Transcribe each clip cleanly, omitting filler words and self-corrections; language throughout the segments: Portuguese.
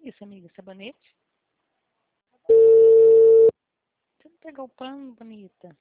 Isso, amiga, sabonete? Você não pegou o pano, bonita?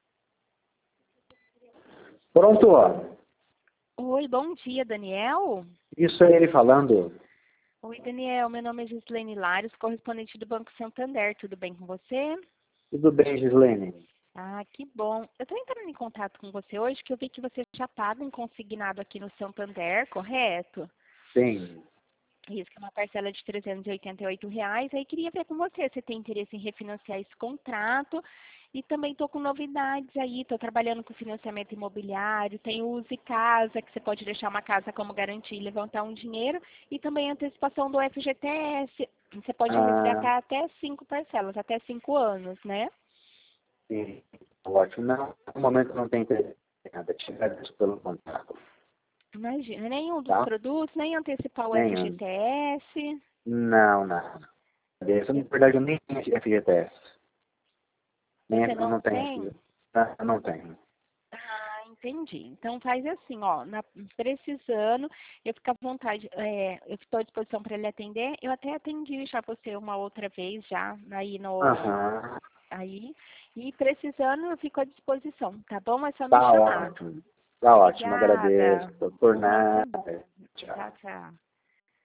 Pronto, ó. Oi, bom dia, Daniel? Isso é ele falando. Oi, Daniel, meu nome é Gislene Lares, correspondente do Banco Santander, tudo bem com você? Tudo bem, Gislene? Ah, que bom. Eu estou entrando em contato com você hoje, que eu vi que você já paga um consignado aqui no Santander, correto? Sim. Isso, que é uma parcela de R$ 388. Aí queria ver com você, se tem interesse em refinanciar esse contrato. E também estou com novidades aí, estou trabalhando com financiamento imobiliário, tem o Use Casa, que você pode deixar uma casa como garantia e levantar um dinheiro. E também a antecipação do FGTS, você pode resgatar até 5 parcelas, até 5 anos, né? Sim. Ótimo. Não, no momento não tem interesse em nada. Te agradeço pelo contato. Imagina, nenhum dos Tá? produtos, nem antecipar o Nenhum. FGTS. Não, não. Agradeço. Na verdade, eu nem tenho FGTS. Nem, Você não não tenho tem? FGTS. Eu não tenho. Ah, entendi. Então faz assim, ó, precisando, eu fico à vontade, eu estou à disposição para ele atender. Eu até atendi já você uma outra vez já aí no Aham. aí e precisando eu fico à disposição, tá bom? É só me Tá chamar. ótimo. Tá ótimo. Agradeço. Obrigada. Por Bom final de nada. semana. Tchau. Tchau, tchau.